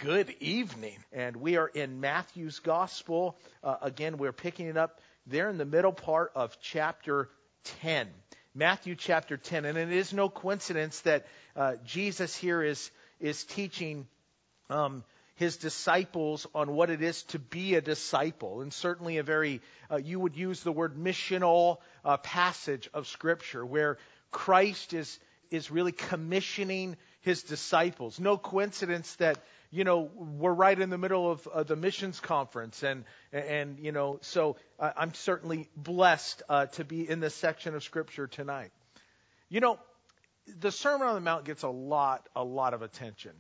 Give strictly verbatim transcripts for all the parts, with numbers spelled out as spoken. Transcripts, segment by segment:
Good evening. And we are in Matthew's Gospel. Uh, again, we're picking it up there in the middle part of chapter ten. Matthew chapter ten. And it is no coincidence that uh, Jesus here is, is teaching um, his disciples on what it is to be a disciple. And certainly a very, uh, you would use the word missional uh, passage of Scripture where Christ is, is really commissioning his disciples. No coincidence that you know, we're right in the middle of uh, the missions conference. And, and you know, so uh, I'm certainly blessed uh, to be in this section of Scripture tonight. You know, the Sermon on the Mount gets a lot, a lot of attention.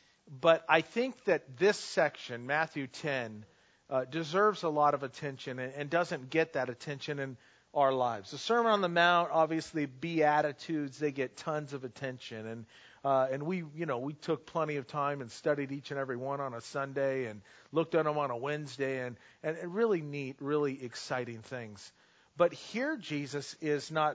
But I think that this section, Matthew ten, uh, deserves a lot of attention and, and doesn't get that attention in our lives. The Sermon on the Mount, obviously, Beatitudes, they get tons of attention. And Uh, and we, you know, we took plenty of time and studied each and every one on a Sunday and looked at them on a Wednesday and, and, and really neat, really exciting things. But here Jesus is not,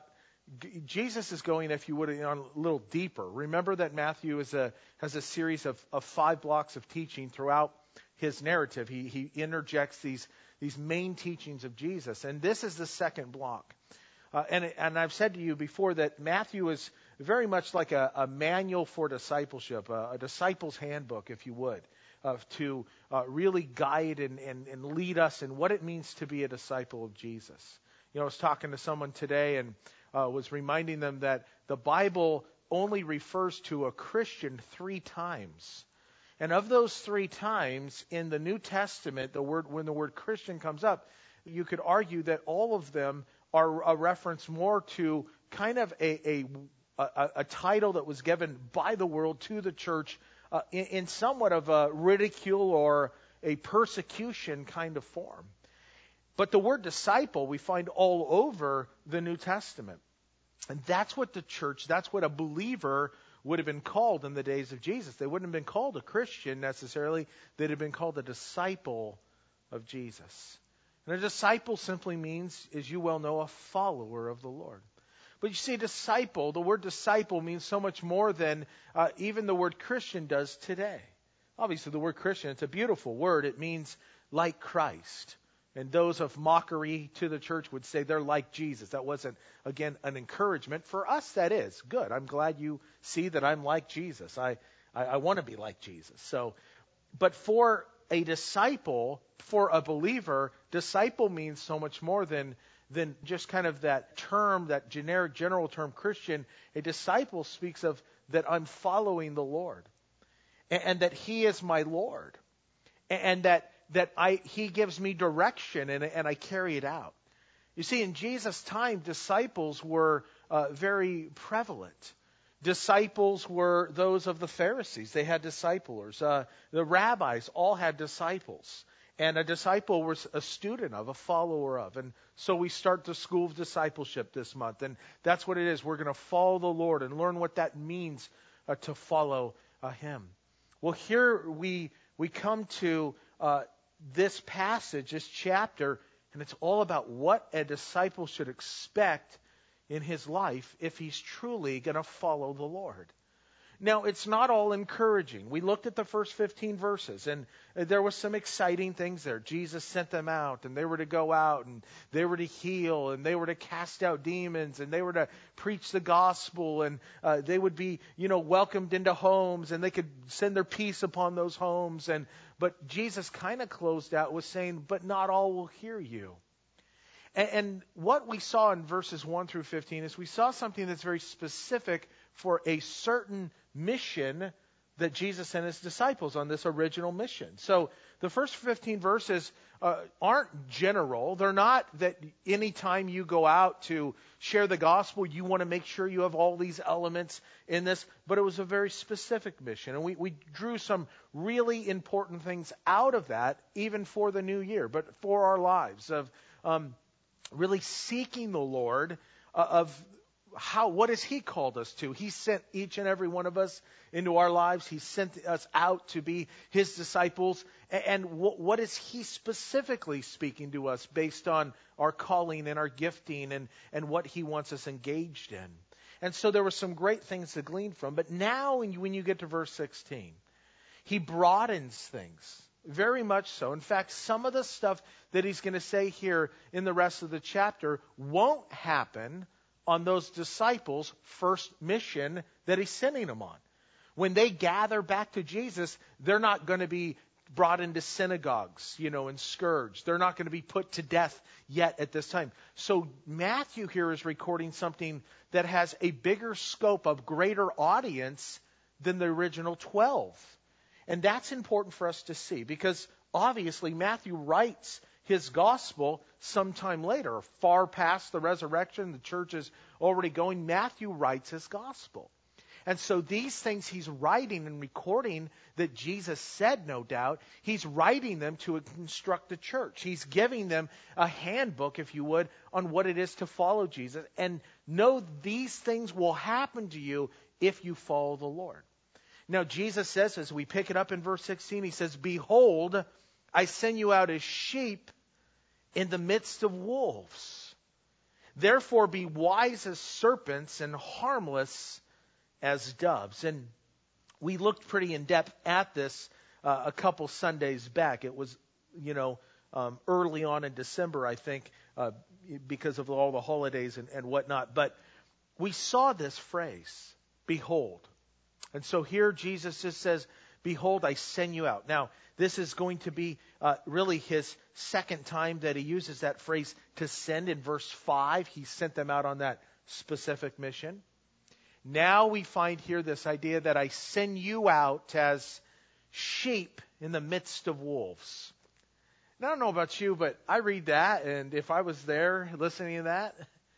Jesus is going, if you would, on a little deeper. Remember that Matthew is a, has a series of, of five blocks of teaching throughout his narrative. He, he interjects these, these main teachings of Jesus. And this is the second block. Uh, and, and I've said to you before that Matthew is very much like a, a manual for discipleship, a, a disciple's handbook, if you would, uh, to uh, really guide and, and, and lead us in what it means to be a disciple of Jesus. You know, I was talking to someone today and uh, was reminding them that the Bible only refers to a Christian three times. And of those three times in the New Testament, the word when the word Christian comes up, you could argue that all of them are a reference more to kind of a, a A, a title that was given by the world to the church uh, in, in somewhat of a ridicule or a persecution kind of form. But the word disciple we find all over the New Testament. And that's what the church, that's what a believer would have been called in the days of Jesus. They wouldn't have been called a Christian necessarily. They'd have been called a disciple of Jesus. And a disciple simply means, as you well know, a follower of the Lord. But you see, disciple, the word disciple means so much more than uh, even the word Christian does today. Obviously, the word Christian, it's a beautiful word. It means like Christ. And those of mockery to the church would say they're like Jesus. That wasn't, again, an encouragement. For us, that is. Good. I'm glad you see that I'm like Jesus. I, I, I want to be like Jesus. So, but for a disciple, for a believer, disciple means so much more than than just kind of that term, that generic general term Christian. A disciple speaks of that I'm following the Lord and, and that He is my Lord and, and that that I He gives me direction and, and I carry it out. You see, in Jesus' time, disciples were uh, very prevalent. Disciples were those of the Pharisees. They had disciplers. Uh, the rabbis all had disciples. And a disciple was a student of, a follower of. And so we start the School of Discipleship this month. And that's what it is. We're going to follow the Lord and learn what that means uh, to follow uh, Him. Well, here we we come to uh, this passage, this chapter, and it's all about what a disciple should expect in his life if he's truly going to follow the Lord. Now, it's not all encouraging. We looked at the first fifteen verses, and there was some exciting things there. Jesus sent them out, and they were to go out, and they were to heal, and they were to cast out demons, and they were to preach the gospel, and uh, they would be, you know, welcomed into homes, and they could send their peace upon those homes. And but Jesus kind of closed out with saying, but not all will hear you. And, and what we saw in verses one through fifteen is we saw something that's very specific for a certain mission that Jesus sent His disciples on this original mission. So the first fifteen verses uh, aren't general. They're not that any time you go out to share the gospel, you want to make sure you have all these elements in this. But it was a very specific mission. And we, we drew some really important things out of that, even for the new year, but for our lives of um, really seeking the Lord, uh, of How, what has He called us to? He sent each and every one of us into our lives. He sent us out to be His disciples. And, and what, what is He specifically speaking to us based on our calling and our gifting and, and what He wants us engaged in? And so there were some great things to glean from. But now when you, when you get to verse sixteen, He broadens things, very much so. In fact, some of the stuff that he's going to say here in the rest of the chapter won't happen on those disciples' first mission that he's sending them on. When they gather back to Jesus, they're not going to be brought into synagogues, you know, and scourged. They're not going to be put to death yet at this time. So Matthew here is recording something that has a bigger scope of greater audience than the original twelve. And that's important for us to see, because obviously Matthew writes his gospel sometime later, far past the resurrection. The church is already going. Matthew writes his gospel. And so these things he's writing and recording that Jesus said, no doubt, he's writing them to instruct the church. He's giving them a handbook, if you would, on what it is to follow Jesus. And know these things will happen to you if you follow the Lord. Now, Jesus says, as we pick it up in verse sixteen, he says, "Behold, I send you out as sheep in the midst of wolves. Therefore be wise as serpents and harmless as doves." And we looked pretty in depth at this uh, a couple Sundays back. It was, you know, um, early on in December, I think, uh, because of all the holidays and, and whatnot. But we saw this phrase, behold. And so here Jesus just says, "Behold, I send you out." Now, this is going to be uh, really his second time that he uses that phrase to send. In verse five, he sent them out on that specific mission. Now we find here this idea that I send you out as sheep in the midst of wolves. Now, I don't know about you, but I read that, and if I was there listening to that,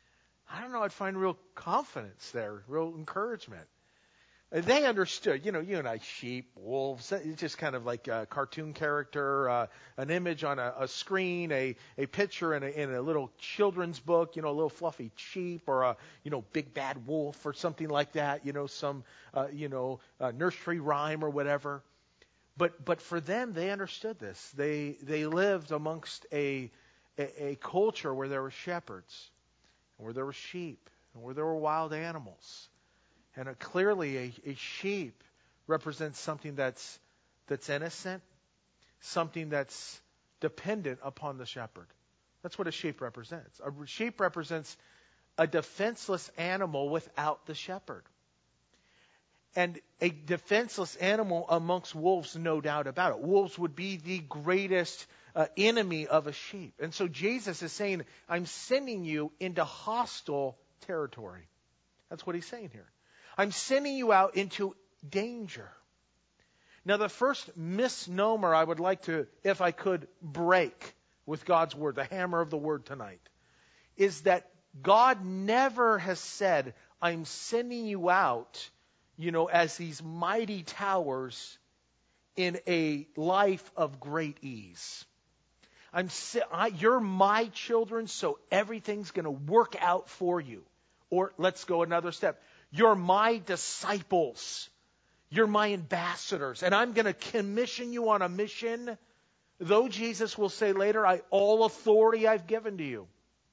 I don't know, I'd find real confidence there, real encouragement. They understood, you know, you and I, sheep, wolves, it's just kind of like a cartoon character, uh, an image on a, a screen, a, a picture in a, in a little children's book, you know, a little fluffy sheep, or a, you know, big bad wolf or something like that, you know, some, uh, you know, uh, nursery rhyme or whatever. But but for them, they understood this. They they lived amongst a, a, a culture where there were shepherds, and where there were sheep, and where there were wild animals. And a, clearly a, a sheep represents something that's that's innocent, something that's dependent upon the shepherd. That's what a sheep represents. A sheep represents a defenseless animal without the shepherd. And a defenseless animal amongst wolves, no doubt about it. Wolves would be the greatest uh, enemy of a sheep. And so Jesus is saying, I'm sending you into hostile territory. That's what he's saying here. I'm sending you out into danger. Now, the first misnomer I would like to, if I could, break with God's word, the hammer of the word tonight, is that God never has said, I'm sending you out, you know, as these mighty towers in a life of great ease. I'm, I, you're my children, so everything's going to work out for you. Or let's go another step. You're my disciples. You're my ambassadors. And I'm going to commission you on a mission. Though Jesus will say later, I, all authority I've given to you.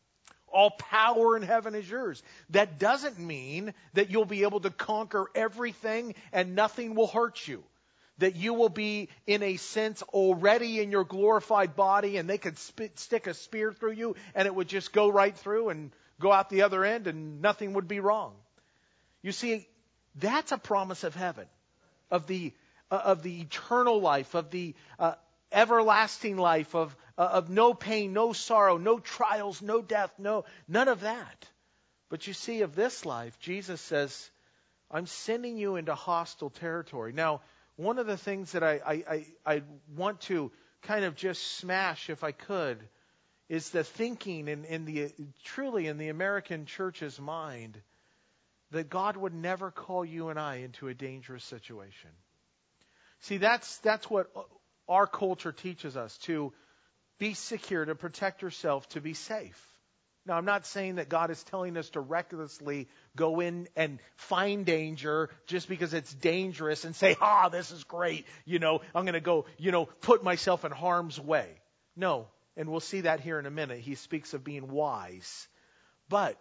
All power in heaven is yours. That doesn't mean that you'll be able to conquer everything and nothing will hurt you. That you will be, in a sense, already in your glorified body and they could spit, stick a spear through you and it would just go right through and go out the other end and nothing would be wrong. You see, that's a promise of heaven, of the uh, of the eternal life, of the uh, everlasting life, of uh, of no pain, no sorrow, no trials, no death, no none of that. But you see, of this life, Jesus says, I'm sending you into hostile territory. Now, one of the things that I, I, I, I want to kind of just smash, if I could, is the thinking in, in the truly in the American church's mind that God would never call you and I into a dangerous situation. See, that's that's what our culture teaches us, to be secure, to protect yourself, to be safe. Now, I'm not saying that God is telling us to recklessly go in and find danger just because it's dangerous and say, ah, this is great. You know, I'm going to go, you know, put myself in harm's way. No, and we'll see that here in a minute. He speaks of being wise. But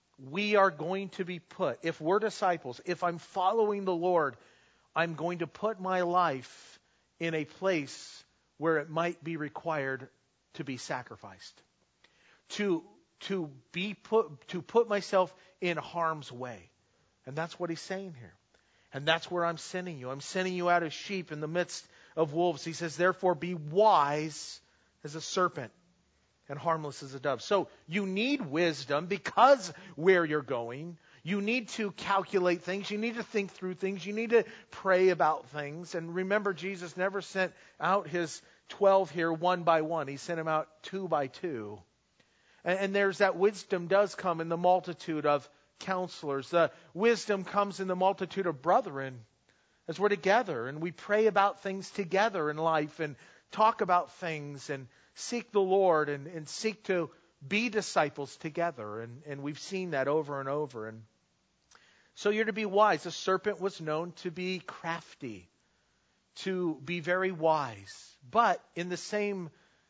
we are going to be put, if we're disciples, if I'm following the Lord, I'm going to put my life in a place where it might be required to be sacrificed. To, to be put, to put myself in harm's way. And that's what he's saying here. And that's where I'm sending you. I'm sending you out as sheep in the midst of wolves. He says, therefore be wise as a serpent and harmless as a dove. So you need wisdom because where you're going. You need to calculate things. You need to think through things. You need to pray about things. And remember, Jesus never sent out his twelve here one by one. He sent them out two by two. And, and there's that wisdom does come in the multitude of counselors. The wisdom comes in the multitude of brethren as we're together and we pray about things together in life and talk about things and seek the Lord and, and seek to be disciples together. And, and we've seen that over and over. And so you're to be wise. The serpent was known to be crafty, to be very wise. But in the same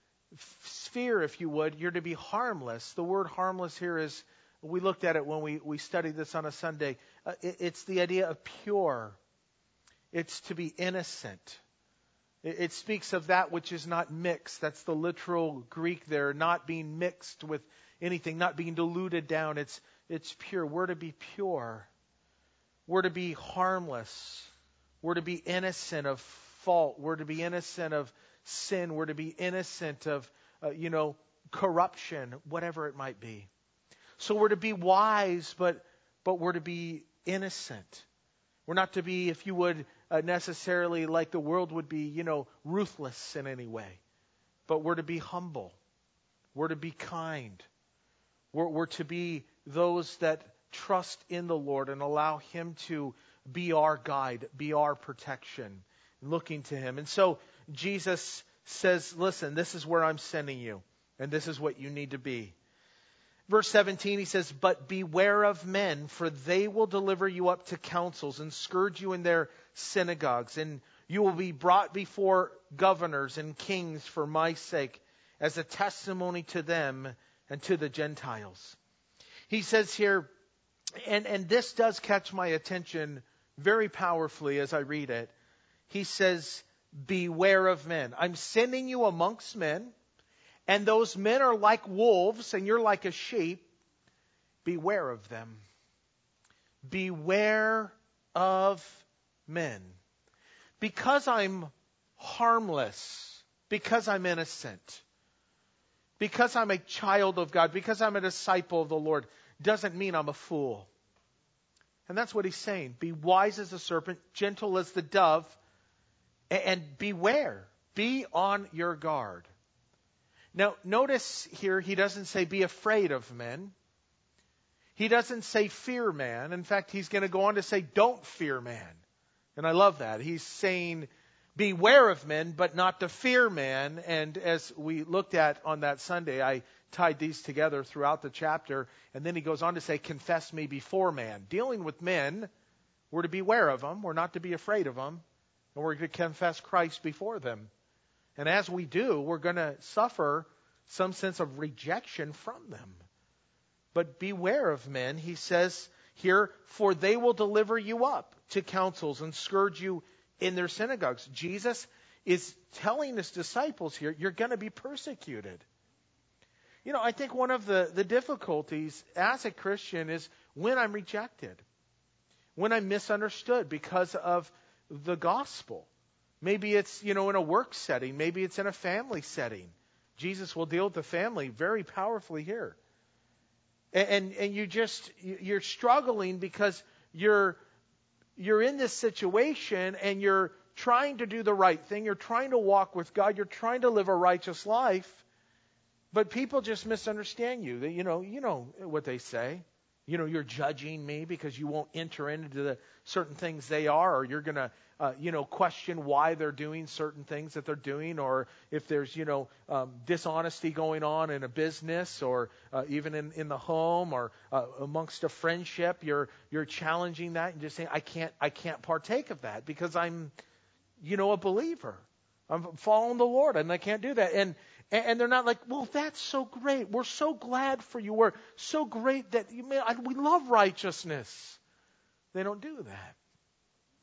sphere, if you would, you're to be harmless. The word harmless here is, we looked at it when we, we studied this on a Sunday. Uh, it, it's the idea of pure. It's to be innocent. It, it speaks of that which is not mixed. That's the literal Greek there, not being mixed with anything, not being diluted down. It's, it's pure. We're to be pure. We're to be harmless. We're to be innocent of fault. We're to be innocent of sin. We're to be innocent of, uh, you know, corruption, whatever it might be. So we're to be wise, but but we're to be innocent. We're not to be, if you would, uh, necessarily like the world would be, you know, ruthless in any way. But we're to be humble. We're to be kind. We're, we're to be those that trust in the Lord and allow Him to be our guide, be our protection, looking to Him. And so Jesus says, listen, this is where I'm sending you, and this is what you need to be. Verse seventeen, he says, but beware of men, for they will deliver you up to councils and scourge you in their synagogues. And you will be brought before governors and kings for my sake, as a testimony to them and to the Gentiles. He says here, and, and this does catch my attention very powerfully as I read it. He says, beware of men. I'm sending you amongst men. And those men are like wolves, and you're like a sheep. Beware of them. Beware of men. Because I'm harmless, because I'm innocent, because I'm a child of God, because I'm a disciple of the Lord, doesn't mean I'm a fool. And that's what he's saying. Be wise as a serpent, gentle as the dove, and beware. Be on your guard. Now, notice here, he doesn't say be afraid of men. He doesn't say fear man. In fact, he's going to go on to say don't fear man. And I love that. He's saying beware of men, but not to fear man. And as we looked at on that Sunday, I tied these together throughout the chapter. And then he goes on to say, confess me before man. Dealing with men, we're to beware of them. We're not to be afraid of them. And we're to confess Christ before them. And as we do, we're going to suffer some sense of rejection from them. But beware of men, he says here, for they will deliver you up to councils and scourge you in their synagogues. Jesus is telling his disciples here, you're going to be persecuted. You know, I think one of the, the difficulties as a Christian is when I'm rejected, when I'm misunderstood because of the gospel. Maybe it's, you know, in a work setting. Maybe it's in a family setting. Jesus will deal with the family very powerfully here. And, and, and you just, you're struggling because you're, you're in this situation and you're trying to do the right thing. You're trying to walk with God. You're trying to live a righteous life. But people just misunderstand you. They, you know, you know what they say. You know, you're judging me because you won't enter into the certain things they are, or you're going to, uh, you know, question why they're doing certain things that they're doing, or if there's, you know, um, dishonesty going on in a business, or uh, even in, in the home, or uh, amongst a friendship, you're you're challenging that and just saying, I can't, I can't partake of that because I'm, you know, a believer. I'm following the Lord, and I can't do that. And And they're not like, well, that's so great. We're so glad for you. We're so great that you may, we love righteousness. They don't do that.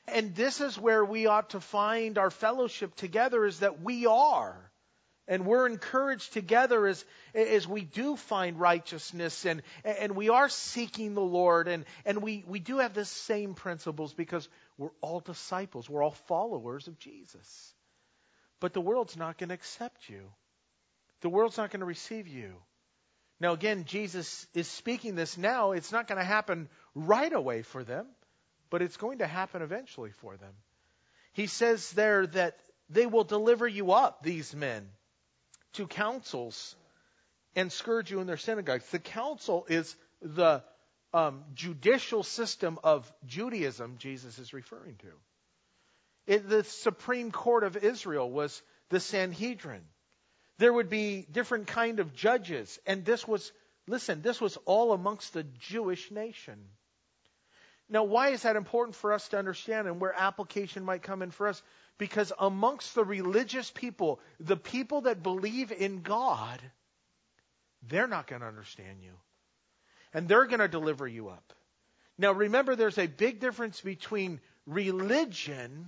And this is where we ought to find our fellowship together, is that we are. And we're encouraged together as, as we do find righteousness and, and we are seeking the Lord. And, and we, we do have the same principles because we're all disciples. We're all followers of Jesus. But the world's not going to accept you. The world's not going to receive you. Now again, Jesus is speaking this now. It's not going to happen right away for them, but it's going to happen eventually for them. He says there that they will deliver you up, these men, to councils and scourge you in their synagogues. The council is the um, judicial system of Judaism Jesus is referring to. It, the Supreme Court of Israel was the Sanhedrin. There would be different kind of judges. And this was, listen, this was all amongst the Jewish nation. Now, why is that important for us to understand and where application might come in for us? Because amongst the religious people, the people that believe in God, they're not going to understand you. And they're going to deliver you up. Now remember, there's a big difference between religion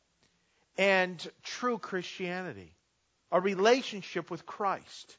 and true Christianity. A relationship with Christ.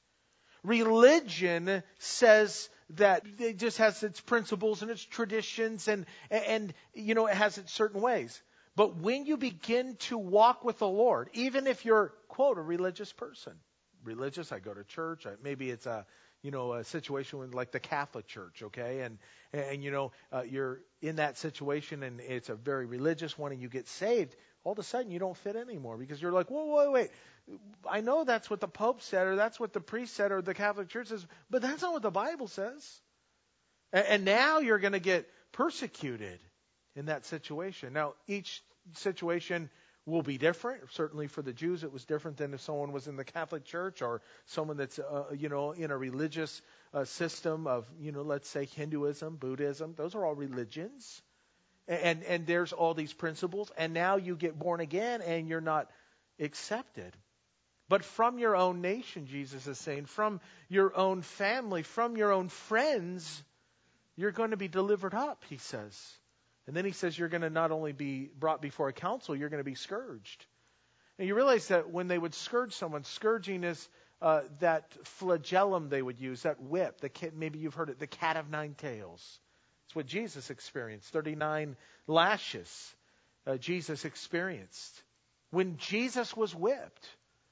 Religion says that it just has its principles and its traditions and, and you know, it has its certain ways. But when you begin to walk with the Lord, even if you're, quote, a religious person, religious, I go to church, I, maybe it's a, you know, a situation with like the Catholic Church, okay, and, and you know, uh, you're in that situation and it's a very religious one and you get saved, all of a sudden you don't fit anymore because you're like, whoa, whoa, wait, I know that's what the Pope said or that's what the priest said or the Catholic Church says, but that's not what the Bible says. And, and now you're going to get persecuted in that situation. Now, each situation will be different. Certainly for the Jews, it was different than if someone was in the Catholic Church or someone that's, uh, you know, in a religious uh, system of, you know, let's say Hinduism, Buddhism. Those are all religions. And, and there's all these principles. And now you get born again and you're not accepted. But from your own nation, Jesus is saying, from your own family, from your own friends, you're going to be delivered up, he says. And then he says you're going to not only be brought before a council, you're going to be scourged. And you realize that when they would scourge someone, scourging is uh, that flagellum they would use, that whip. The cat, maybe you've heard it, the cat of nine tails. It's what Jesus experienced. thirty-nine lashes uh, Jesus experienced. When Jesus was whipped,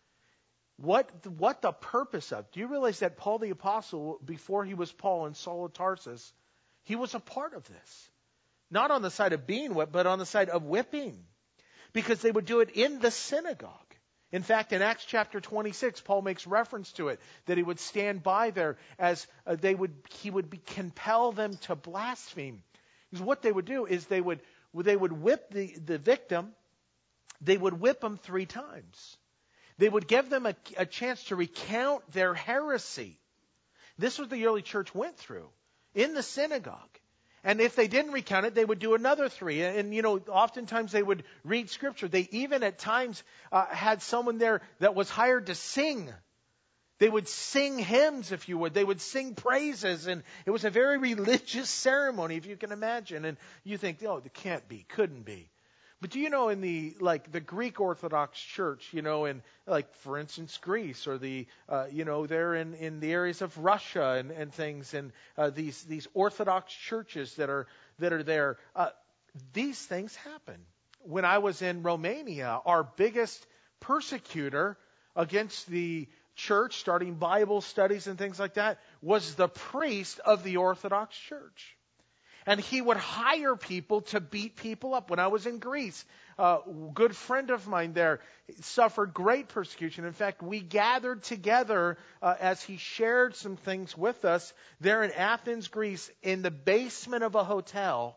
what, what the purpose of? Do you realize that Paul the Apostle, before he was Paul and Saul of Tarsus, he was a part of this? Not on the side of being whipped, but on the side of whipping. Because they would do it in the synagogue. In fact, in Acts chapter twenty-six, Paul makes reference to it, that he would stand by there as uh, they would, he would be, compel them to blaspheme. Because what they would do is they would, they would whip the, the victim, they would whip them three times. They would give them a, a chance to recount their heresy. This was what the early church went through in the synagogue. And if they didn't recount it, they would do another three. And, you know, oftentimes they would read Scripture. They even at times uh, had someone there that was hired to sing. They would sing hymns, if you would. They would sing praises. And it was a very religious ceremony, if you can imagine. And you think, oh, it can't be, couldn't be. But do you know in the, like, the Greek Orthodox Church, you know, in, like, for instance, Greece or the, uh, you know, they're in, in the areas of Russia and, and things and uh, these, these Orthodox churches that are, that are there, uh, these things happen. When I was in Romania, our biggest persecutor against the church, starting Bible studies and things like that, was the priest of the Orthodox Church. And he would hire people to beat people up. When I was in Greece, a good friend of mine there suffered great persecution. In fact, we gathered together uh, as he shared some things with us there in Athens, Greece, in the basement of a hotel.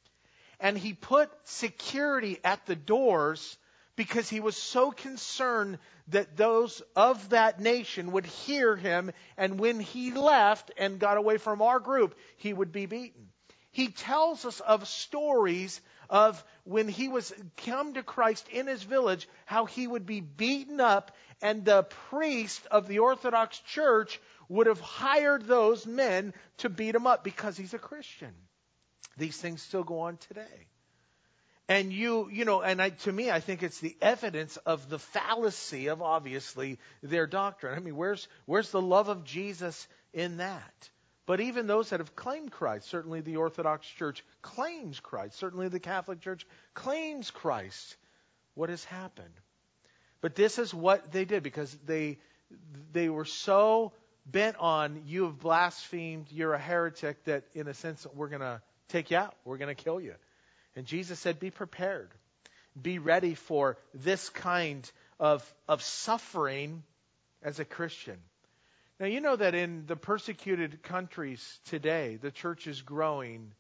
And he put security at the doors because he was so concerned that those of that nation would hear him. And when he left and got away from our group, he would be beaten. He tells us of stories of when he was come to Christ in his village, how he would be beaten up, and the priest of the Orthodox Church would have hired those men to beat him up because he's a Christian. These things still go on today. And you, you know, and I, to me, I think it's the evidence of the fallacy of obviously their doctrine. I mean, where's where's the love of Jesus in that? But even those that have claimed Christ, certainly the Orthodox Church claims Christ, certainly the Catholic Church claims Christ. What has happened? But this is what they did, because they they were so bent on, you have blasphemed, you're a heretic, that in a sense we're going to take you out, we're going to kill you. And Jesus said, be prepared. Be ready for this kind of, of suffering as a Christian. Now, you know that in the persecuted countries today, the church is growing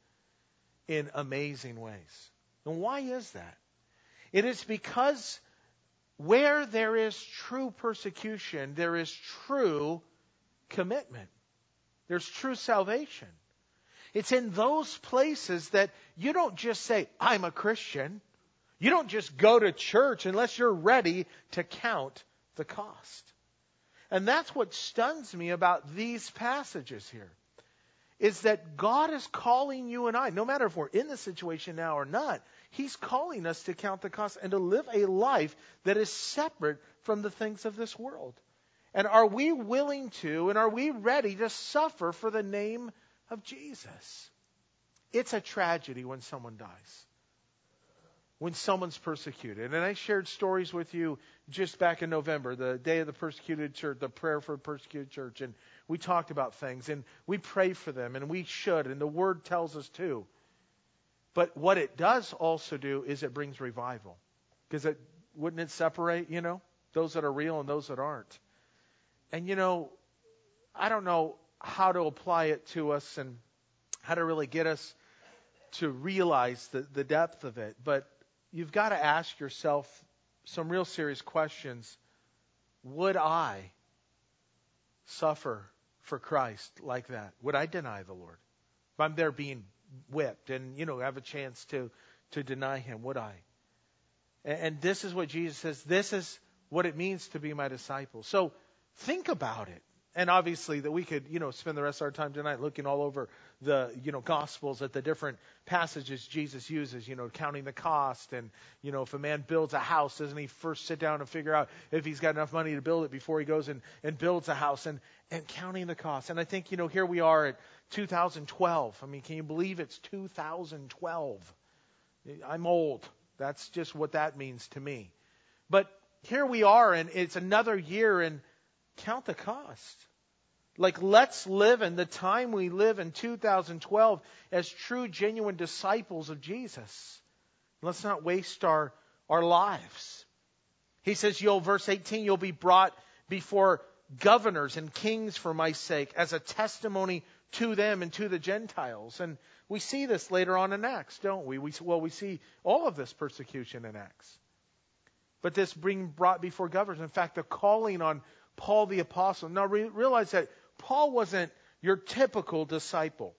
in amazing ways. And why is that? It is because where there is true persecution, there is true commitment. There's true salvation. It's in those places that you don't just say, I'm a Christian. You don't just go to church unless you're ready to count the cost. And that's what stuns me about these passages here, is that God is calling you and I, no matter if we're in the situation now or not, He's calling us to count the cost and to live a life that is separate from the things of this world. And are we willing to, and are we ready to suffer for the name of Jesus? It's a tragedy when someone dies, when someone's persecuted. And I shared stories with you just back in November, the day of the persecuted church, the prayer for the persecuted church. And we talked about things, and we pray for them, and we should, and the Word tells us to. But what it does also do is it brings revival. Because it wouldn't it separate, you know, those that are real and those that aren't. And, you know, I don't know how to apply it to us and how to really get us to realize the, the depth of it. But you've got to ask yourself some real serious questions. Would I suffer for Christ like that? Would I deny the Lord? If I'm there being whipped and, you know, have a chance to, to deny Him, would I? And, and this is what Jesus says. This is what it means to be my disciple. So think about it. And obviously that we could, you know, spend the rest of our time tonight looking all over the, you know, Gospels at the different passages Jesus uses, you know, counting the cost. And, you know, if a man builds a house, doesn't he first sit down and figure out if he's got enough money to build it before he goes and, and builds a house, and, and counting the cost. And I think, you know, here we are at two thousand twelve. I mean, can you believe it's two thousand twelve? I'm old. That's just what that means to me. But here we are, and it's another year, and count the cost. Like, let's live in the time we live in two thousand twelve as true, genuine disciples of Jesus. Let's not waste our, our lives. He says, you'll, verse eighteen, you'll be brought before governors and kings for my sake as a testimony to them and to the Gentiles. And we see this later on in Acts, don't we? we well, we see all of this persecution in Acts. But this being brought before governors. In fact, the calling on Paul the Apostle. Now re- realize that Paul wasn't your typical disciple.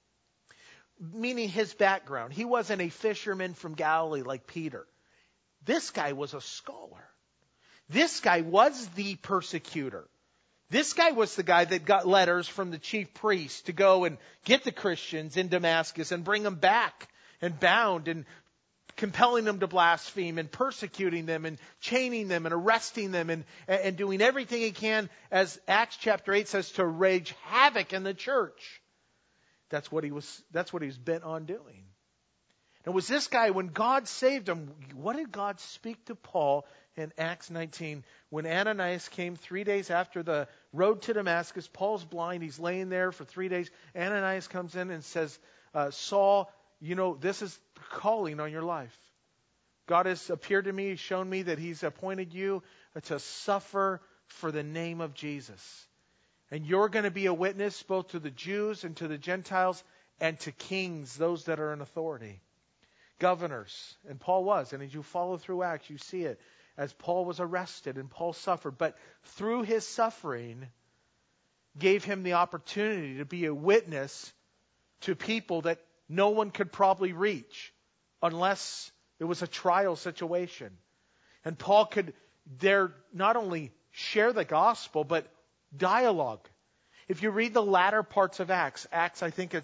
Meaning his background. He wasn't a fisherman from Galilee like Peter. This guy was a scholar. This guy was the persecutor. This guy was the guy that got letters from the chief priests to go and get the Christians in Damascus and bring them back and bound and compelling them to blaspheme and persecuting them and chaining them and arresting them and, and doing everything he can, as Acts chapter eight says, to rage havoc in the church. That's what he was, that's what he was bent on doing. And it was this guy, when God saved him, what did God speak to Paul in Acts nineteen? When Ananias came three days after the road to Damascus, Paul's blind, he's laying there for three days. Ananias comes in and says, uh, Saul, you know, this is calling on your life. God has appeared to me, shown me that He's appointed you to suffer for the name of Jesus. And you're going to be a witness both to the Jews and to the Gentiles and to kings, those that are in authority. Governors. And Paul was. And as you follow through Acts, you see it. As Paul was arrested and Paul suffered. But through his suffering, gave him the opportunity to be a witness to people that no one could probably reach unless it was a trial situation. And Paul could there not only share the gospel, but dialogue. If you read the latter parts of Acts, Acts, I think it's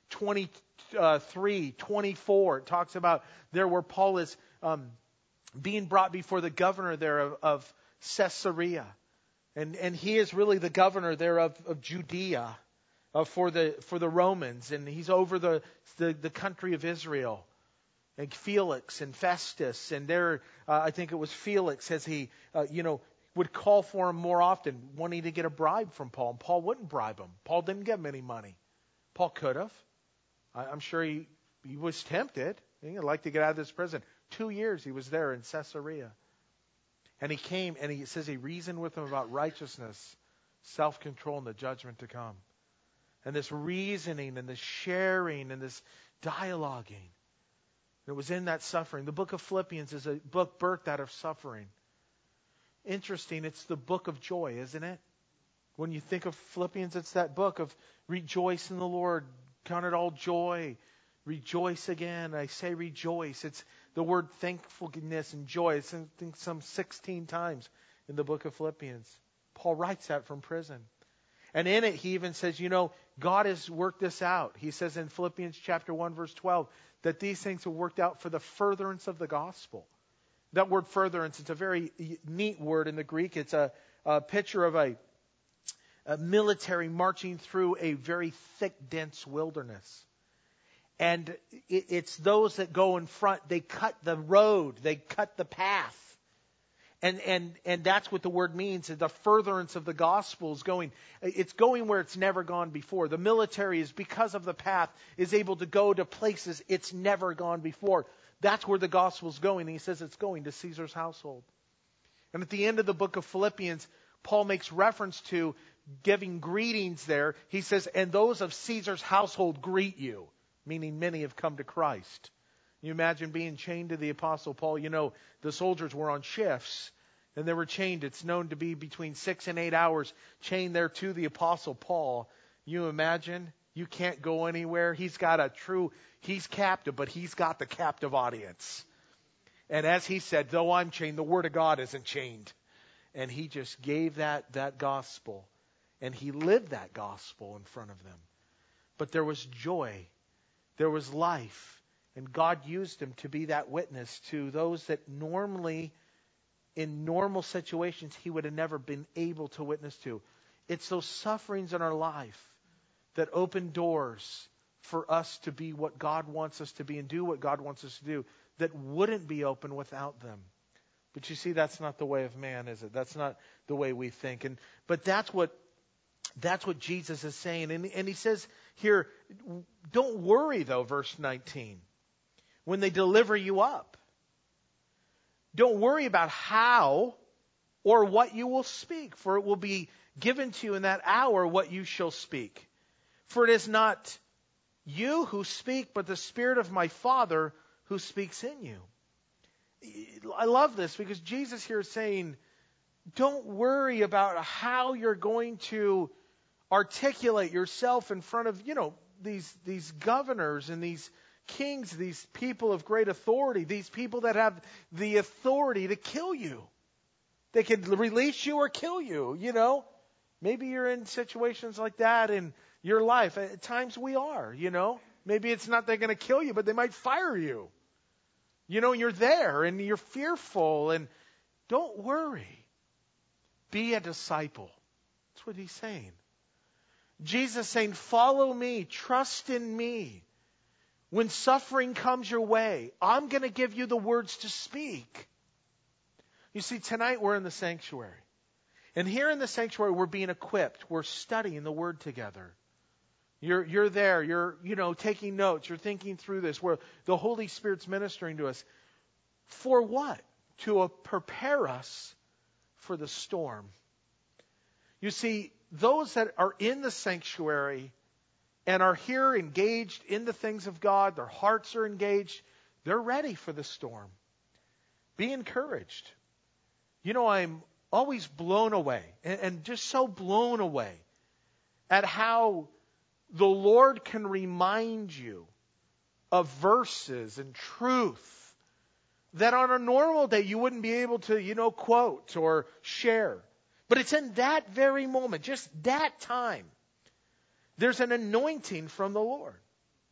twenty-three, twenty-four, it talks about there where Paul is um, being brought before the governor there of, of Caesarea. And and he is really the governor there of, of Judea uh, for the for the Romans. And he's over the, the, the country of Israel. And Felix and Festus. And there, uh, I think it was Felix as he, uh, you know, would call for him more often, wanting to get a bribe from Paul. And Paul wouldn't bribe him. Paul didn't give him any money. Paul could have. I, I'm sure he, he was tempted. He'd like to get out of this prison. Two years he was there in Caesarea. And he came and he says he reasoned with him about righteousness, self-control, and the judgment to come. And this reasoning and this sharing and this dialoguing. It was in that suffering. The book of Philippians is a book birthed out of suffering. Interesting, it's the book of joy, isn't it? When you think of Philippians, it's that book of rejoice in the Lord, count it all joy, rejoice again. I say rejoice. It's the word thankfulness and joy. It's I think some sixteen times in the book of Philippians. Paul writes that from prison. And in it, he even says, you know, God has worked this out. He says in Philippians chapter one, verse twelve, that these things have worked out for the furtherance of the gospel. That word furtherance, it's a very neat word in the Greek. It's a, a picture of a, a military marching through a very thick, dense wilderness. And it, it's those that go in front. They cut the road. They cut the path. And, and, and that's what the word means. The furtherance of the gospel is going. It's going where it's never gone before. The military is, because of the path, is able to go to places it's never gone before. That's where the gospel is going. And he says it's going to Caesar's household. And at the end of the book of Philippians, Paul makes reference to giving greetings there. He says, and those of Caesar's household greet you, meaning many have come to Christ. You imagine being chained to the Apostle Paul. You know, the soldiers were on shifts, and they were chained. It's known to be between six and eight hours chained there to the Apostle Paul. You imagine? You can't go anywhere. He's got a true, he's captive, but he's got the captive audience. And as he said, though I'm chained, the Word of God isn't chained. And he just gave that, that gospel. And he lived that gospel in front of them. But there was joy. There was life. And God used him to be that witness to those that normally, in normal situations, he would have never been able to witness to. It's those sufferings in our life that open doors for us to be what God wants us to be and do what God wants us to do that wouldn't be open without them. But you see, that's not the way of man, is it? That's not the way we think. And but that's what that's what Jesus is saying. And, and he says here, don't worry though, verse nineteen. When they deliver you up. Don't worry about how or what you will speak, for it will be given to you in that hour what you shall speak. For it is not you who speak, but the Spirit of my Father who speaks in you. I love this because Jesus here is saying, don't worry about how you're going to articulate yourself in front of, you know, these, these governors and these kings, these people of great authority, these people that have the authority to kill you. They could release you or kill you, you know. Maybe you're in situations like that in your life. At times we are, you know. Maybe it's not they're going to kill you, but they might fire you. You know, you're there and you're fearful. And don't worry. Be a disciple. That's what he's saying. Jesus saying, follow me, trust in me. When suffering comes your way, I'm going to give you the words to speak. You see, tonight we're in the sanctuary. And here in the sanctuary, we're being equipped. We're studying the Word together. You're, you're there. You're, you know, taking notes. You're thinking through this. Where the Holy Spirit's ministering to us. For what? To uh, prepare us for the storm. You see, those that are in the sanctuary and are here engaged in the things of God, their hearts are engaged, they're ready for the storm. Be encouraged. You know, I'm always blown away, and, and just so blown away at how the Lord can remind you of verses and truth that on a normal day you wouldn't be able to, you know, quote or share. But it's in that very moment, just that time, there's an anointing from the Lord.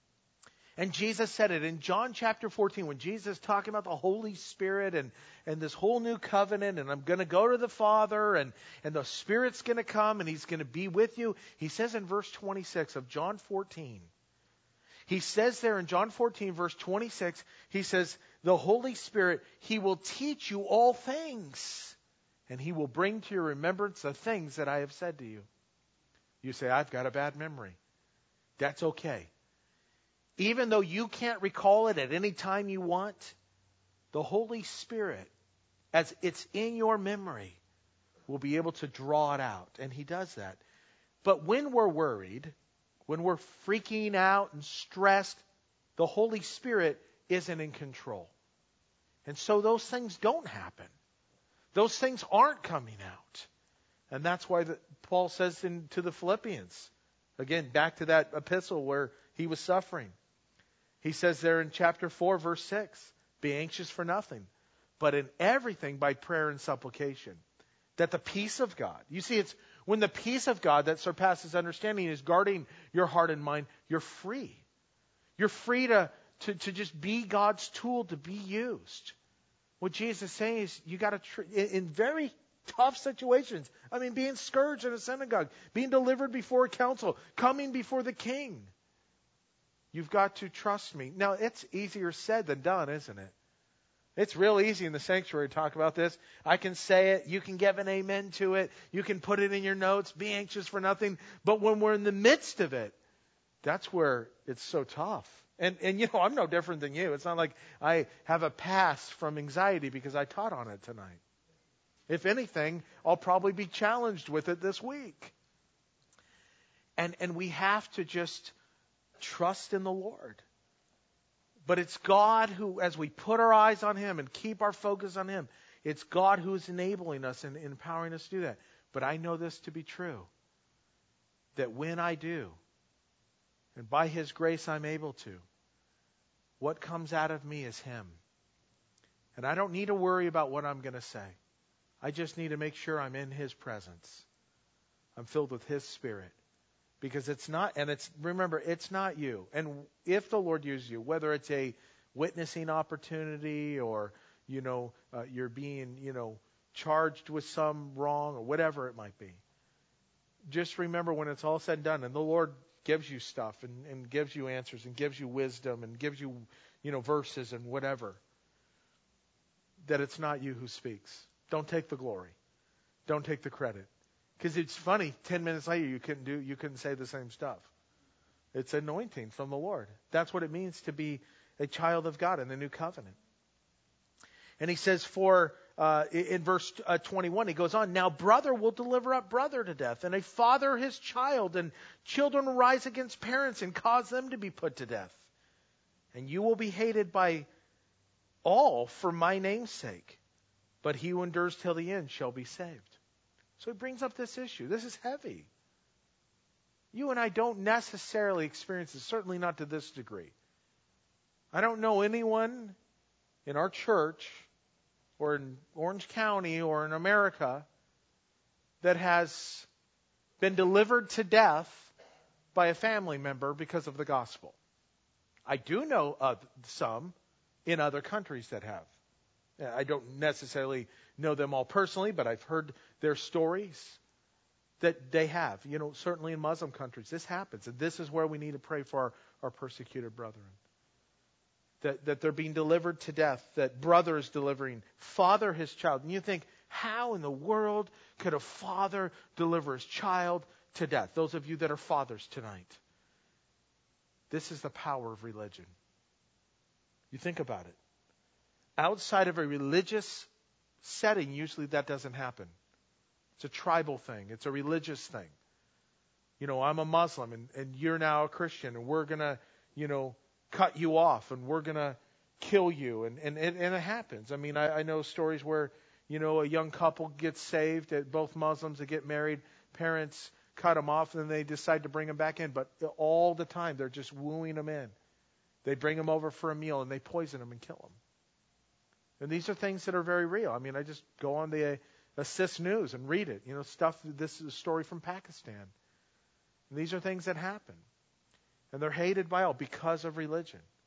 And Jesus said it in John chapter fourteen when Jesus is talking about the Holy Spirit and, and this whole new covenant, and I'm going to go to the Father, and, and the Spirit's going to come and He's going to be with you. He says in verse twenty-six of John fourteen, He says there in John fourteen verse twenty-six, He says, the Holy Spirit, He will teach you all things, and He will bring to your remembrance the things that I have said to you. You say, I've got a bad memory. That's okay. Even though you can't recall it at any time you want, the Holy Spirit, as it's in your memory, will be able to draw it out. And He does that. But when we're worried, when we're freaking out and stressed, the Holy Spirit isn't in control. And so those things don't happen. Those things aren't coming out. And that's why the, Paul says in, to the Philippians, again, back to that epistle where he was suffering. He says there in chapter four, verse six, be anxious for nothing, but in everything by prayer and supplication, that the peace of God, you see, it's when the peace of God that surpasses understanding is guarding your heart and mind, you're free. You're free to, to, to just be God's tool to be used. What Jesus is saying is you got to, tr- in, in very tough situations, I mean, being scourged in a synagogue, being delivered before a council, coming before the king. You've got to trust me. Now, it's easier said than done, isn't it? It's real easy in the sanctuary to talk about this. I can say it. You can give an amen to it. You can put it in your notes. Be anxious for nothing. But when we're in the midst of it, that's where it's so tough. And, and you know, I'm no different than you. It's not like I have a pass from anxiety because I taught on it tonight. If anything, I'll probably be challenged with it this week. And and we have to just trust in the Lord. But it's God who, as we put our eyes on Him and keep our focus on Him, it's God who is enabling us and empowering us to do that. But I know this to be true, that when I do, and by His grace I'm able to, what comes out of me is Him. And I don't need to worry about what I'm going to say. I just need to make sure I'm in His presence. I'm filled with His Spirit. Because it's not, and it's, remember, it's not you. And if the Lord uses you, whether it's a witnessing opportunity or, you know, uh, you're being, you know, charged with some wrong or whatever it might be, just remember when it's all said and done and the Lord gives you stuff and, and gives you answers and gives you wisdom and gives you, you know, verses and whatever, that it's not you who speaks. Don't take the glory. Don't take the credit. Because it's funny, ten minutes later you couldn't do, you couldn't say the same stuff. It's anointing from the Lord. That's what it means to be a child of God in the new covenant. And he says, for uh, in verse uh, twenty-one, he goes on, now brother will deliver up brother to death, and a father his child, and children will rise against parents and cause them to be put to death. And you will be hated by all for my name's sake, but he who endures till the end shall be saved. So he brings up this issue. This is heavy. You and I don't necessarily experience it, certainly not to this degree. I don't know anyone in our church or in Orange County or in America that has been delivered to death by a family member because of the gospel. I do know of some in other countries that have. I don't necessarily know them all personally, but I've heard their stories that they have. You know, certainly in Muslim countries, this happens. And this is where we need to pray for our, our persecuted brethren. That, that they're being delivered to death, that brother is delivering, father his child. And you think, how in the world could a father deliver his child to death? Those of you that are fathers tonight. This is the power of religion. You think about it. Outside of a religious setting, usually that doesn't happen. It's a tribal thing. It's a religious thing. You know, I'm a Muslim and, and you're now a Christian and we're going to, you know, cut you off and we're going to kill you. And, and, and, and it happens. I mean, I, I know stories where, you know, a young couple gets saved, both Muslims that get married, parents cut them off and then they decide to bring them back in. But all the time they're just wooing them in. They bring them over for a meal and they poison them and kill them. And these are things that are very real. I mean, I just go on the uh, Assist News and read it. You know, stuff, this is a story from Pakistan. And these are things that happen. And they're hated by all because of religion.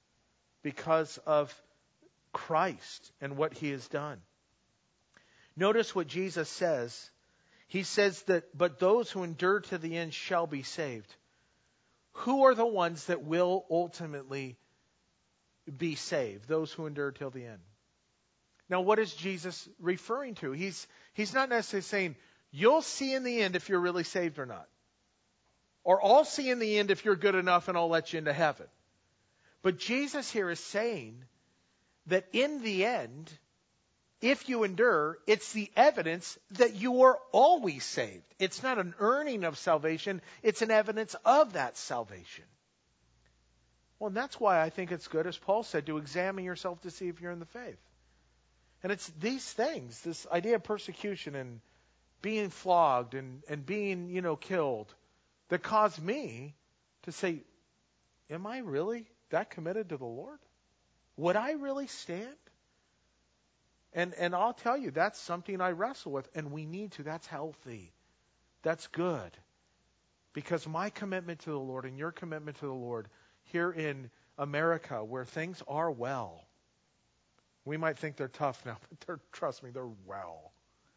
because of Christ and what he has done. Notice what Jesus says. He says that, but those who endure to the end shall be saved. Who are the ones that will ultimately be saved? Those who endure till the end. Now, what is Jesus referring to? He's, he's not necessarily saying, you'll see in the end if you're really saved or not. Or I'll see in the end if you're good enough and I'll let you into heaven. But Jesus here is saying that in the end, if you endure, it's the evidence that you are always saved. It's not an earning of salvation. It's an evidence of that salvation. Well, and that's why I think it's good, as Paul said, to examine yourself to see if you're in the faith. And it's these things, this idea of persecution and being flogged and, and being, you know, killed, that caused me to say, am I really that committed to the Lord? Would I really stand? And and I'll tell you, that's something I wrestle with, and we need to. That's healthy. That's good. Because my commitment to the Lord and your commitment to the Lord here in America, where things are well, we might think they're tough now, but they're, trust me, they're well.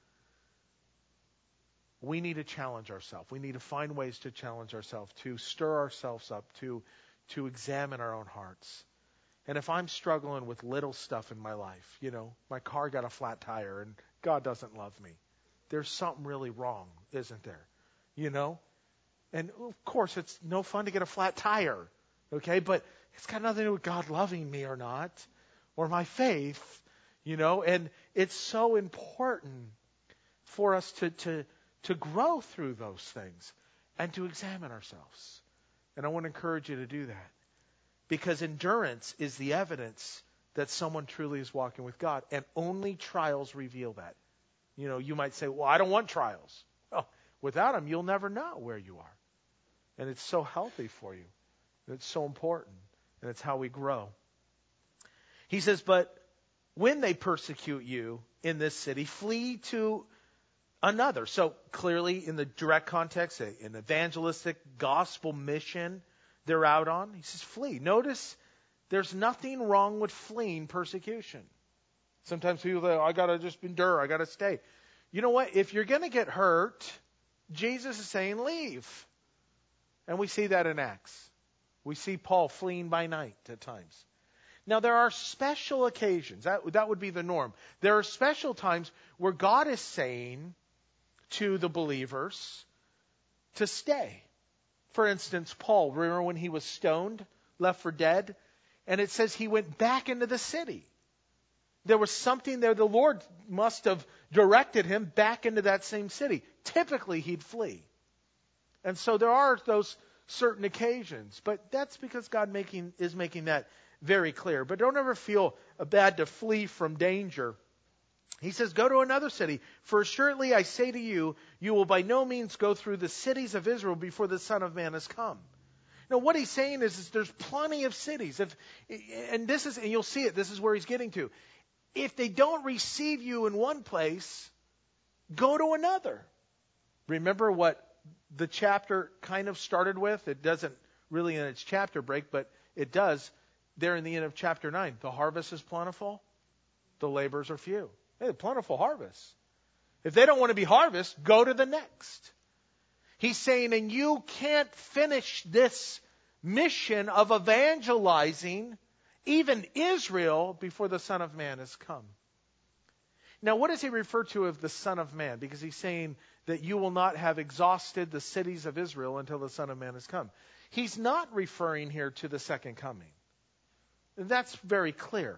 We need to challenge ourselves. We need to find ways to challenge ourselves, to stir ourselves up, to, to examine our own hearts. And if I'm struggling with little stuff in my life, you know, my car got a flat tire and God doesn't love me, there's something really wrong, isn't there? You know? And of course, it's no fun to get a flat tire, okay? But it's got nothing to do with God loving me or not, or my faith, you know? And it's so important for us to, to, to grow through those things and to examine ourselves. And I want to encourage you to do that. Because endurance is the evidence that someone truly is walking with God. And only trials reveal that. You know, you might say, well, I don't want trials. Well, without them, you'll never know where you are. And it's so healthy for you. And it's so important. And it's how we grow. He says, but when they persecute you in this city, flee to another. So clearly in the direct context, an evangelistic gospel mission they're out on. He says, flee. Notice there's nothing wrong with fleeing persecution. Sometimes people say, oh, I got to just endure. I got to stay. You know what? If you're going to get hurt, Jesus is saying leave. And we see that in Acts. We see Paul fleeing by night at times. Now, there are special occasions. That, that would be the norm. There are special times where God is saying to the believers to stay. For instance, Paul, remember when he was stoned, left for dead? And it says he went back into the city. There was something there. The Lord must have directed him back into that same city. Typically, he'd flee. And so there are those certain occasions. But that's because God making is making that very clear. But don't ever feel bad to flee from danger. He says, go to another city. For assuredly I say to you, you will by no means go through the cities of Israel before the Son of Man has come. Now, what he's saying is, is there's plenty of cities. If, and this is, and you'll see it, this is where he's getting to. If they don't receive you in one place, go to another. Remember what the chapter kind of started with? It doesn't really in its chapter break, but it does there in the end of chapter nine. The harvest is plentiful, the laborers are few. Hey, plentiful harvest. If they don't want to be harvest, go to the next. He's saying, and you can't finish this mission of evangelizing even Israel before the Son of Man has come. Now, what does he refer to as the Son of Man? Because he's saying that you will not have exhausted the cities of Israel until the Son of Man has come. He's not referring here to the second coming. That's very clear.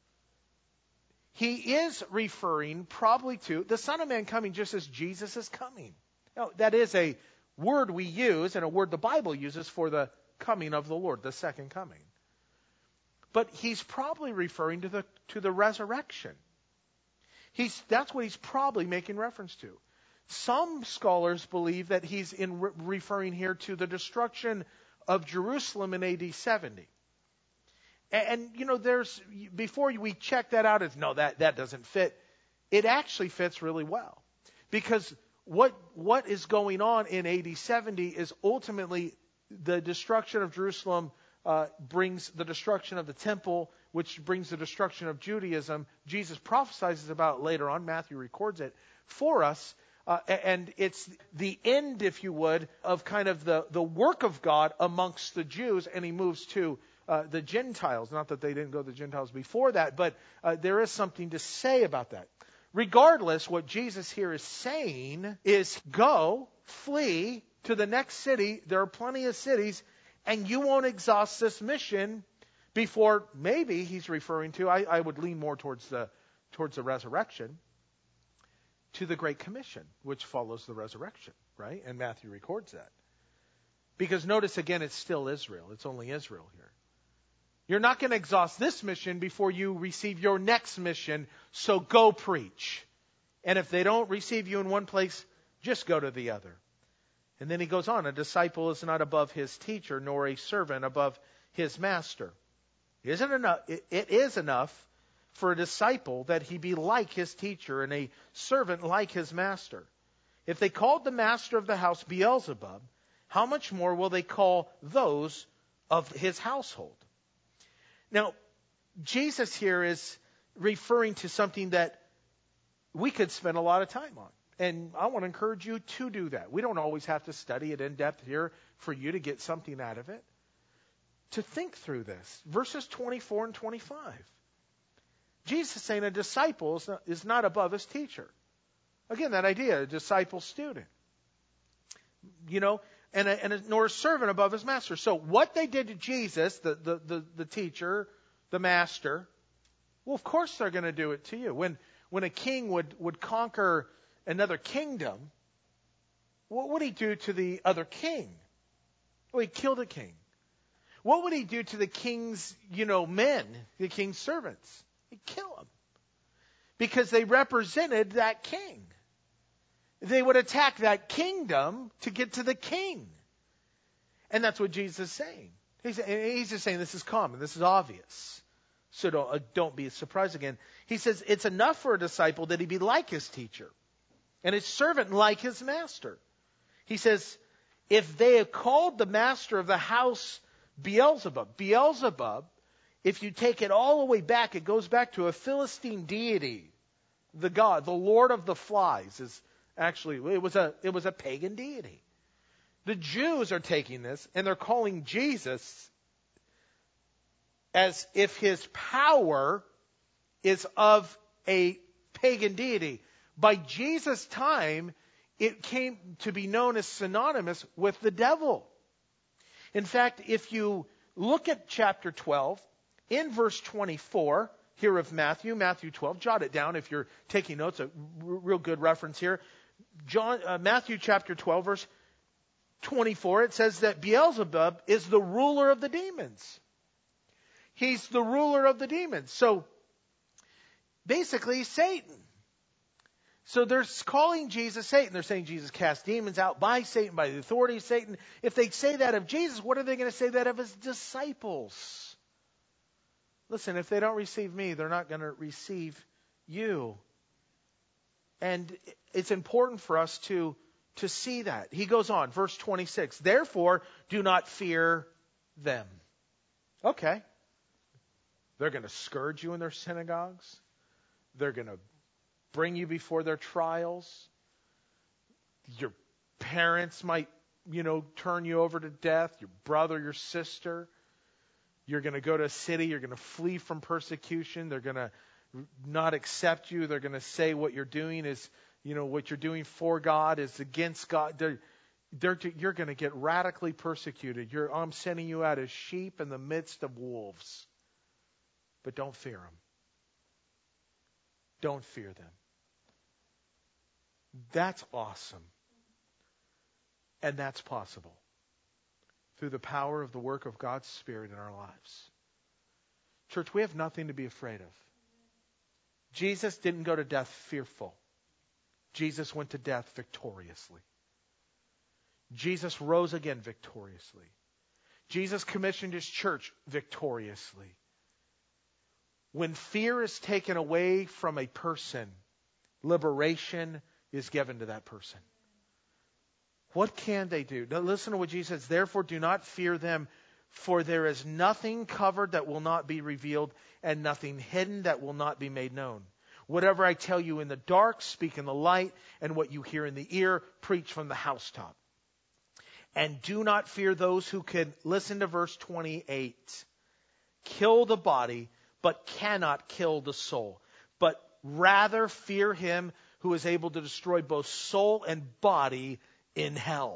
He is referring probably to the Son of Man coming just as Jesus is coming. Now, that is a word we use and a word the Bible uses for the coming of the Lord, the second coming. But he's probably referring to the to the resurrection. He's that's what he's probably making reference to. Some scholars believe that he's in re- referring here to the destruction of Jerusalem in A D seventy. And, you know, there's, before we check that out as, no, that, that doesn't fit. It actually fits really well. Because what, what is going on in A D seventy is ultimately the destruction of Jerusalem uh, brings the destruction of the temple, which brings the destruction of Judaism. Jesus prophesies about it later on. Matthew records it for us. Uh, and it's the end, if you would, of kind of the, the work of God amongst the Jews, and he moves to uh, the Gentiles. Not that they didn't go to the Gentiles before that, but uh, there is something to say about that. Regardless, what Jesus here is saying is go, flee to the next city. There are plenty of cities, and you won't exhaust this mission before, maybe he's referring to, I, I would lean more towards the towards the resurrection, to the Great Commission, which follows the resurrection, right? And Matthew records that. Because notice again, it's still Israel. It's only Israel here. You're not going to exhaust this mission before you receive your next mission, so go preach. And if they don't receive you in one place, just go to the other. And then he goes on, a disciple is not above his teacher, nor a servant above his master. Isn't enough? It, it is enough for a disciple that he be like his teacher and a servant like his master. If they called the master of the house Beelzebub, how much more will they call those of his household? Now, Jesus here is referring to something that we could spend a lot of time on. And I want to encourage you to do that. We don't always have to study it in depth here for you to get something out of it. To think through this. Verses twenty-four and twenty-five. Jesus is saying a disciple is not, is not above his teacher. Again, that idea, a disciple student. You know, and, a, and a, nor a servant above his master. So what they did to Jesus, the, the, the, the teacher, the master, well, of course they're going to do it to you. When when a king would, would conquer another kingdom, what would he do to the other king? Well, he'd kill the king. What would he do to the king's, you know, men, the king's servants? He'd kill them. Because they represented that king. They would attack that kingdom to get to the king. And that's what Jesus is saying. He's, he's just saying this is common, this is obvious. So don't, uh, don't be surprised again. He says it's enough for a disciple that he be like his teacher and his servant like his master. He says, if they have called the master of the house Beelzebub, Beelzebub, if you take it all the way back, it goes back to a Philistine deity, the god, the Lord of the Flies. Is actually it was a it was a pagan deity. The Jews are taking this and they're calling Jesus as if his power is of a pagan deity. By Jesus' time, it came to be known as synonymous with the devil. In fact, if you look at chapter twelve, in verse twenty-four here of Matthew, Matthew twelve, jot it down if you're taking notes, a r- real good reference here. John, uh, Matthew chapter twelve, verse twenty-four, it says that Beelzebub is the ruler of the demons. He's the ruler of the demons. So, basically, Satan. So they're calling Jesus Satan. They're saying Jesus cast demons out by Satan, by the authority of Satan. If they say that of Jesus, what are they going to say that of his disciples? Listen, if they don't receive me, they're not going to receive you. And it's important for us to, to see that. He goes on, verse twenty-six. Therefore, do not fear them. Okay. They're going to scourge you in their synagogues. They're going to bring you before their trials. Your parents might, you know, turn you over to death. Your brother, your sister. You're going to go to a city. You're going to flee from persecution. They're going to not accept you. They're going to say what you're doing is, you know, what you're doing for God is against God. They're, they're, you're going to get radically persecuted. You're, I'm sending you out as sheep in the midst of wolves. But don't fear them. Don't fear them. That's awesome. And that's possible through the power of the work of God's Spirit in our lives. Church, we have nothing to be afraid of. Jesus didn't go to death fearful. Jesus went to death victoriously. Jesus rose again victoriously. Jesus commissioned his church victoriously. When fear is taken away from a person, liberation is given to that person. What can they do? Now listen to what Jesus says. Therefore, do not fear them, For there is nothing covered that will not be revealed, and nothing hidden that will not be made known. Whatever I tell you in the dark, speak in the light, and what you hear in the ear, preach from the housetop. And do not fear those who can, listen to verse twenty-eight, kill the body, but cannot kill the soul. But rather fear him who is able to destroy both soul and body in hell.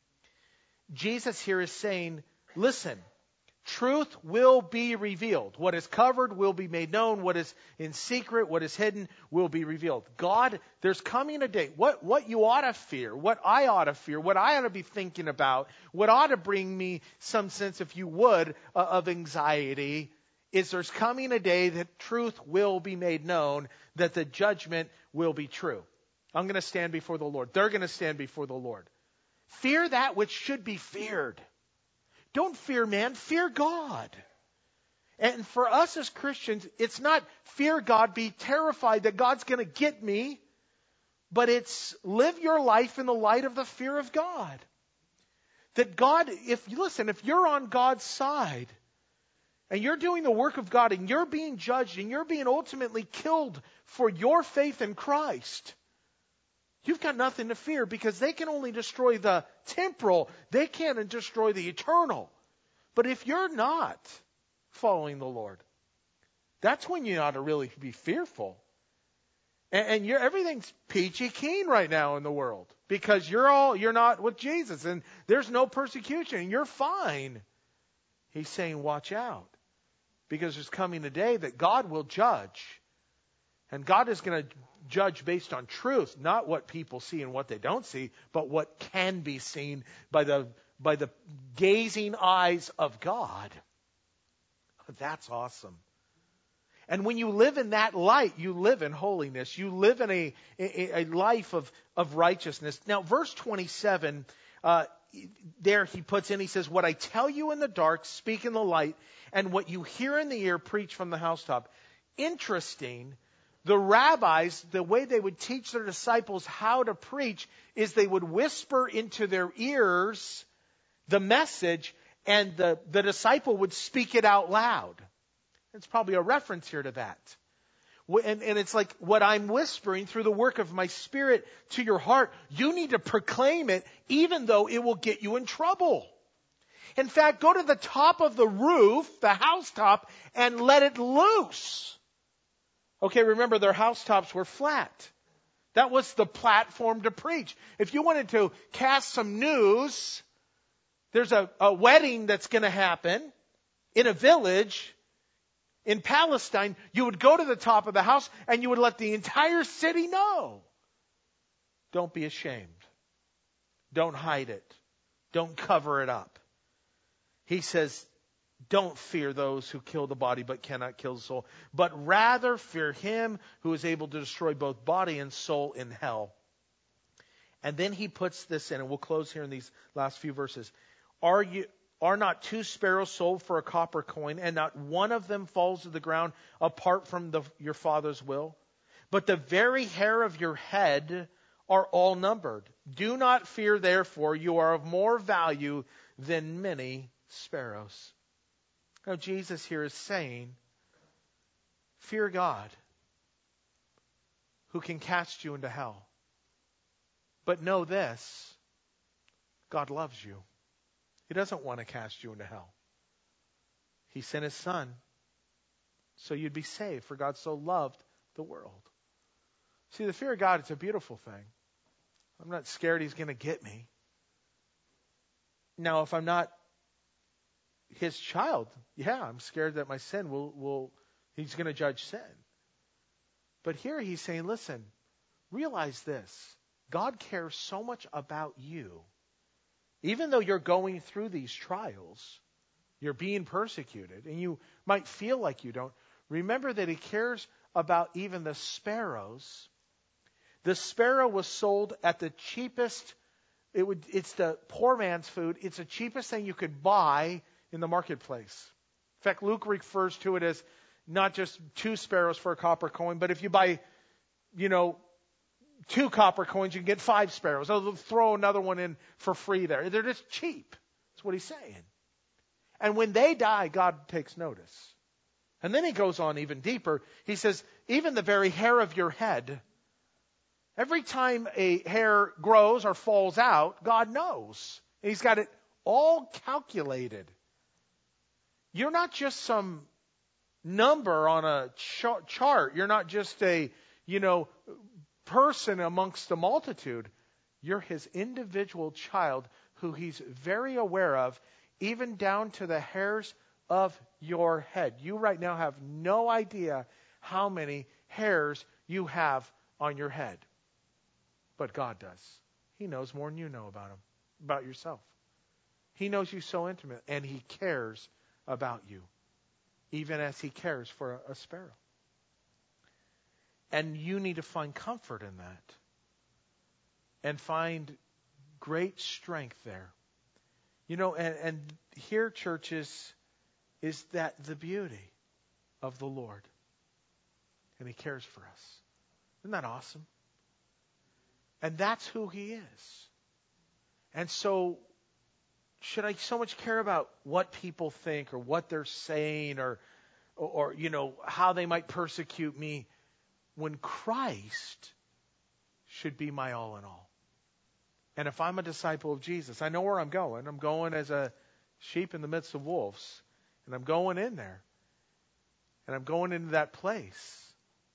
Jesus here is saying, listen, truth will be revealed. What is covered will be made known. What is in secret, what is hidden will be revealed. God, there's coming a day. What, what you ought to fear, what I ought to fear, what I ought to be thinking about, what ought to bring me some sense, if you would, uh, of anxiety, is there's coming a day that truth will be made known, that the judgment will be true. I'm going to stand before the Lord. They're going to stand before the Lord. Fear that which should be feared. Don't fear man, fear God. And for us as Christians, it's not fear God, be terrified that God's going to get me, but it's live your life in the light of the fear of God. That God, if you listen, if you're on God's side, and you're doing the work of God, and you're being judged, and you're being ultimately killed for your faith in Christ, you've got nothing to fear, because they can only destroy the temporal. They can't destroy the eternal. But if you're not following the Lord, that's when you ought to really be fearful. And, and you're, everything's peachy keen right now in the world, because you're all you're not with Jesus, and there's no persecution, and you're fine. He's saying, watch out, because there's coming a day that God will judge. And God is going to judge based on truth, not what people see and what they don't see, but what can be seen by the by the gazing eyes of God. That's awesome. And when you live in that light, you live in holiness. You live in a, a, a life of, of righteousness. Now, verse twenty-seven, uh, there he puts in, he says, what I tell you in the dark, speak in the light, and what you hear in the ear, preach from the housetop. Interesting. The rabbis, the way they would teach their disciples how to preach is they would whisper into their ears the message, and the, the disciple would speak it out loud. It's probably a reference here to that. And, and it's like, what I'm whispering through the work of my Spirit to your heart, you need to proclaim it, even though it will get you in trouble. In fact, go to the top of the roof, the housetop, and let it loose. Okay, remember, their housetops were flat. That was the platform to preach. If you wanted to cast some news, there's a, a wedding that's going to happen in a village in Palestine, you would go to the top of the house and you would let the entire city know. Don't be ashamed. Don't hide it. Don't cover it up. He says, don't fear those who kill the body but cannot kill the soul, but rather fear him who is able to destroy both body and soul in hell. And then he puts this in, and we'll close here in these last few verses. Are you, are not two sparrows sold for a copper coin, and not one of them falls to the ground apart from the, your Father's will? But the very hair of your head are all numbered. Do not fear, therefore, you are of more value than many sparrows. Now, Jesus here is saying, fear God, who can cast you into hell. But know this, God loves you. He doesn't want to cast you into hell. He sent his Son so you'd be saved, for God so loved the world. See, the fear of God, it's a beautiful thing. I'm not scared he's going to get me. Now, if I'm not his child, yeah, I'm scared that my sin will, will he's going to judge sin. But here he's saying, listen, realize this. God cares so much about you. Even though you're going through these trials, you're being persecuted, and you might feel like you don't, remember that he cares about even the sparrows. The sparrow was sold at the cheapest, it would, it's the poor man's food. It's the cheapest thing you could buy in the marketplace. In fact, Luke refers to it as not just two sparrows for a copper coin, but if you buy, you know, two copper coins, you can get five sparrows. They'll throw another one in for free there. They're just cheap. That's what he's saying. And when they die, God takes notice. And then he goes on even deeper. He says, even the very hair of your head, every time a hair grows or falls out, God knows. He's got it all calculated. You're not just some number on a ch- chart. You're not just a, you know, person amongst the multitude. You're his individual child who he's very aware of, even down to the hairs of your head. You right now have no idea how many hairs you have on your head. But God does. He knows more than you know about him, about yourself. He knows you so intimate, and he cares about you, even as he cares for a, a sparrow. And you need to find comfort in that and find great strength there. You know, and, and here, churches, is that the beauty of the Lord. And he cares for us. Isn't that awesome? And that's who he is. And so, should I so much care about what people think or what they're saying or, or, or you know, how they might persecute me, when Christ should be my all in all? And if I'm a disciple of Jesus, I know where I'm going. I'm going as a sheep in the midst of wolves. And I'm going in there. And I'm going into that place.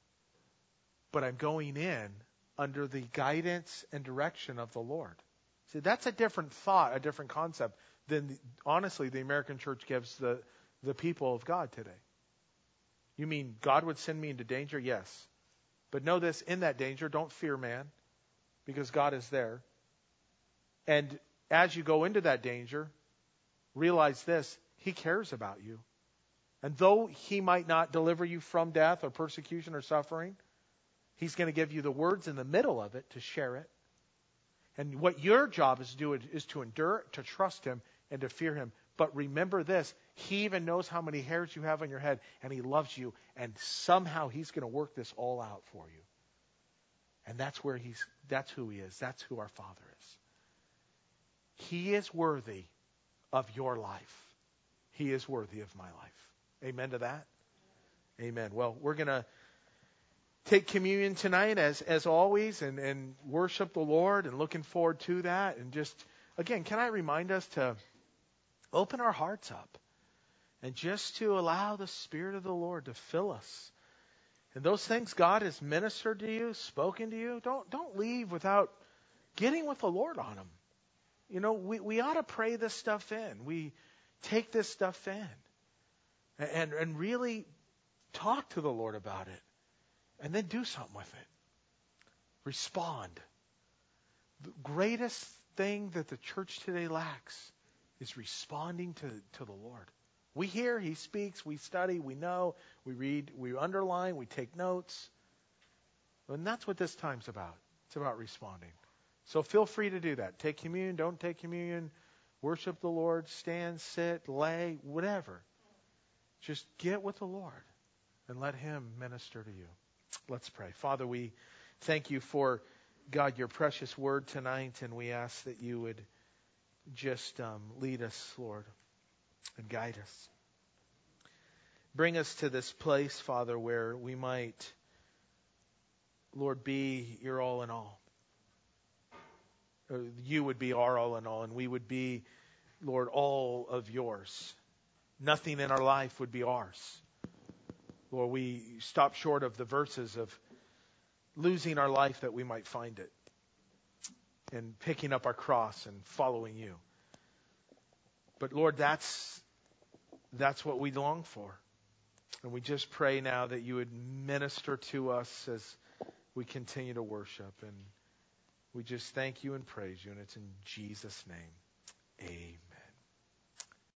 But I'm going in under the guidance and direction of the Lord. See, that's a different thought, a different concept than, honestly, the American church gives the, the people of God today. You mean God would send me into danger? Yes. But know this, in that danger, don't fear man, because God is there. And as you go into that danger, realize this, he cares about you. And though he might not deliver you from death or persecution or suffering, he's going to give you the words in the middle of it to share it. And what your job is to do is to endure, to trust him, and to fear him. But remember this, he even knows how many hairs you have on your head, and he loves you, and somehow he's going to work this all out for you. And that's where he's, that's who he is. That's who our Father is. He is worthy of your life. He is worthy of my life. Amen to that? Amen. Well, we're going to take communion tonight as as always and, and worship the Lord, and looking forward to that. And just, again, can I remind us to open our hearts up and just to allow the Spirit of the Lord to fill us. And those things God has ministered to you, spoken to you, don't don't leave without getting with the Lord on them. You know, we, we ought to pray this stuff in. We take this stuff in and, and really talk to the Lord about it. And then do something with it. Respond. The greatest thing that the church today lacks is responding to, to the Lord. We hear, he speaks, we study, we know, we read, we underline, we take notes. And that's what this time's about. It's about responding. So feel free to do that. Take communion, don't take communion, worship the Lord, stand, sit, lay, whatever. Just get with the Lord and let him minister to you. Let's pray. Father, we thank you for, God, your precious word tonight, and we ask that you would just um, lead us, Lord, and guide us. Bring us to this place, Father, where we might, Lord, be your all in all. Or you would be our all in all, and we would be, Lord, all of yours. Nothing in our life would be ours. Lord, we stop short of the verses of losing our life that we might find it, and picking up our cross and following you. But Lord, that's that's what we long for. And we just pray now that you would minister to us as we continue to worship. And we just thank you and praise you. And it's in Jesus' name. Amen.